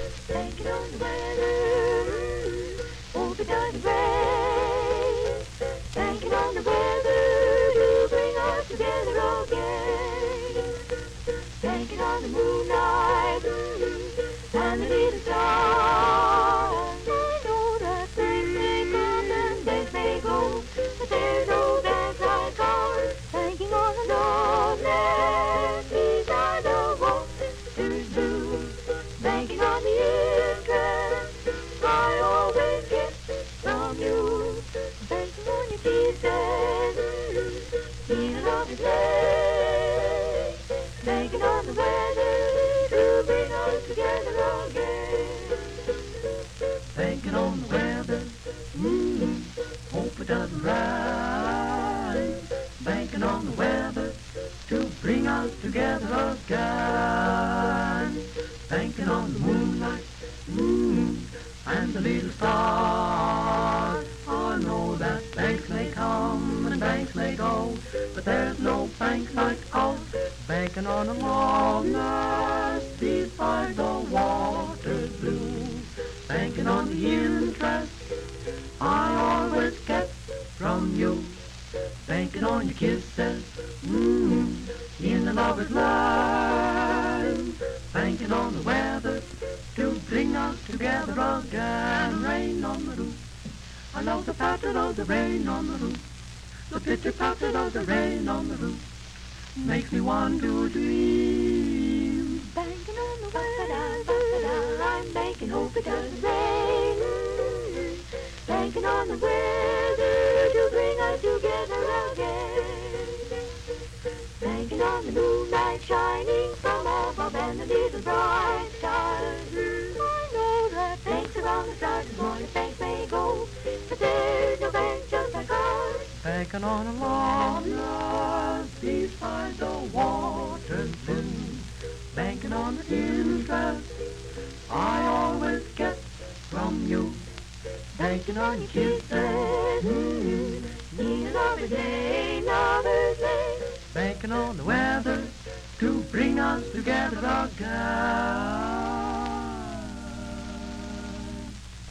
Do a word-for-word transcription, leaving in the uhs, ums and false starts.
Banking on the weather, hope it doesn't rain. Banking on the weather to bring us together again. Banking on the moonlight and the little stars. I know that days may come and days may go, but there's no dance like ours. Banking on the loneliness beside the water's blue. Banking on the interest I always get from you. Banking on your kisses in a lovely place. Banking on the weather to bring us together again. Banking on the weather, mm, hope it doesn't rain. Banking on the weather to bring us together again. Banking on the moonlight, mm, and the little stars. I know that banks may come and banks may go, but there's no bank like ours. Banking on a loneliness beside the water's blue. Banking on the interest I always get from you. Banking on your kisses, mm, in the lover's line. Banking on the weather to bring us together again. Rain on the roof, I love the pattern of the rain on the roof. The pitter patter of the rain on the roof makes me want to dream. Banking on the weather, I'm banking, hope it doesn't rain. Banking on the weather to bring us together again. Banking on the moonlight shining from above and the little bright stars. I know that banks around the stars as long as banks may go, but there's no bank just like ours. Banking on a loneliness beside the water's blue. Banking on the interest I always get from you. Banking on your kisses, mm, need another day, another day. Banking on the weather to bring us together again.